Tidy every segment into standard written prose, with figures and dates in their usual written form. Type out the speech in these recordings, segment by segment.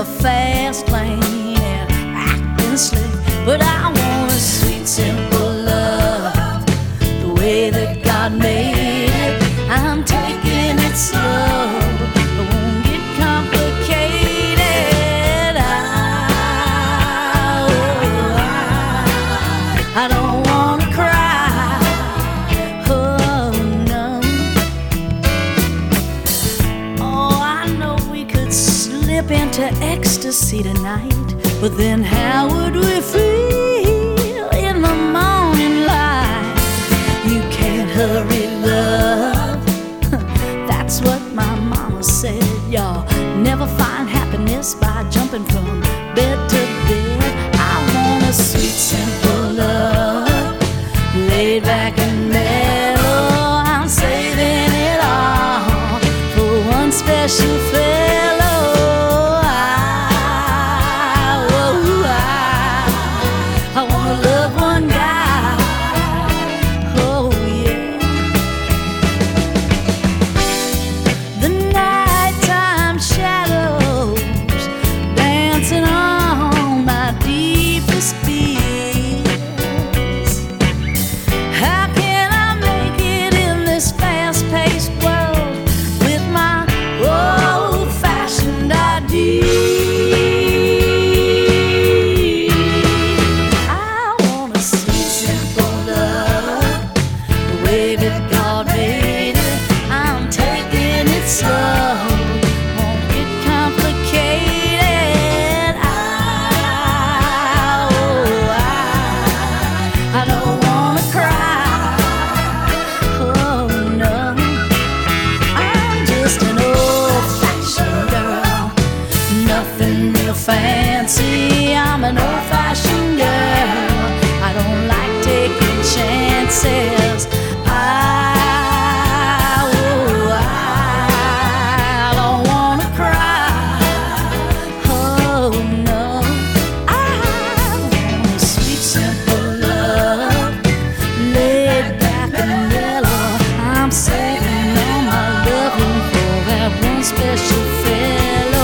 the fast lane and acting slick, but I want a sweet, simple love, the way that God made it. I'm taking it slow, it won't get complicated. I don't wanna cry, oh no. Oh, I know we could slip into ecstasy tonight, but then how would we feel in the morning light? You can't hurry love, that's what my mama said. Y'all never find happiness by jumping from bed to bed. I want a sweet, simple love, laid back and mellow. I'm saving it all for one special fellow. I wanna love one guy, oh yeah. The nighttime shadows dancing on my deepest fears. How can I make it in this fast-paced world with my old-fashioned ideas? God made it, I'm taking it slow, won't get complicated. I don't wanna cry, oh no. I'm just an old-fashioned girl, nothing real fancy. I'm an old-fashioned girl, I don't like taking chances. I don't wanna cry, oh no. I want a sweet, simple love, laid back and mellow. I'm saving all my loving for that one special fellow.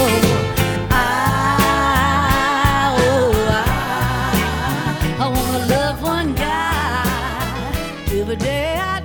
I wanna love one guy every day.